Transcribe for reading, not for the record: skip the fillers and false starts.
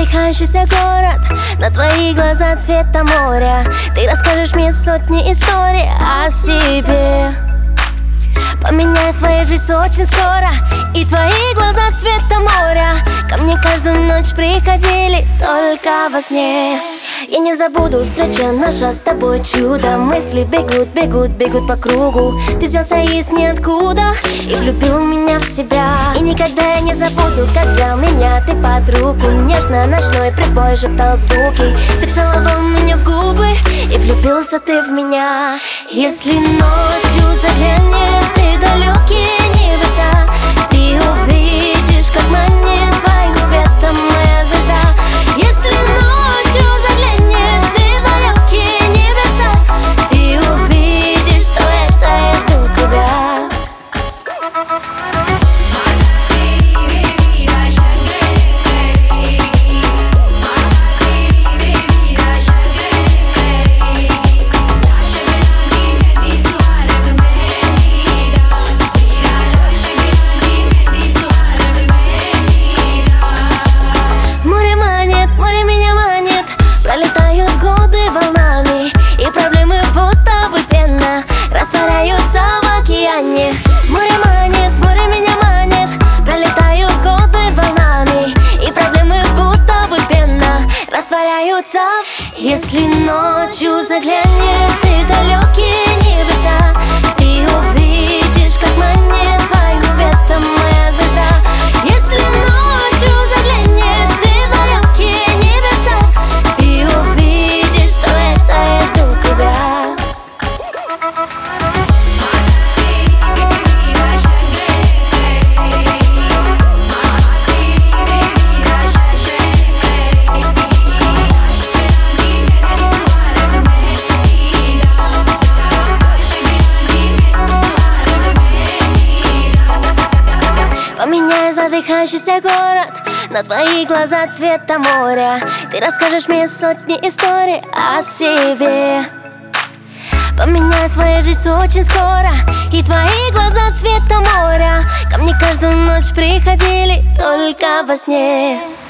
задыхающийся город, на твои глаза цвета моря. Ты расскажешь мне сотни историй о себе. Поменяй свою жизнь очень скоро, и твои глаза цвета моря ко мне каждую ночь приходили только во сне. Я не забуду встреча наша с тобой чудо. Мысли бегут, бегут, бегут по кругу. Ты взялся из ниоткуда и влюбил меня в себя. И никогда я не забуду, как взял меня ты под руку. Нежно ночной прибой шептал звуки. Ты целовал меня в губы, и влюбился ты в меня. Если ночью заглянешь ты в далекие небеса, ты увидишь, как манит своим светом моя звезда. Если ночью заглянешь ты в далекие небеса, ты увидишь, что это я жду тебя. Море меня манит, пролетают годы волнами, и проблемы будто бы пена растворяются в океане. Море меня манит, пролетают годы волнами, и проблемы будто бы пена растворяются. Если ночью заглянешь ты в далекие небеса, ты увидишь, как манит своим светом моя звезда. Если ночью заглянешь ты в далекие небеса, ты увидишь, что это я жду тебя. Поменяй задыхающийся город, на твои глаза цвета моря. Ты расскажешь мне сотни историй о себе. Поменяй свою жизнь очень скоро, и твои глаза цвета моря ко мне каждую ночь приходили только во сне.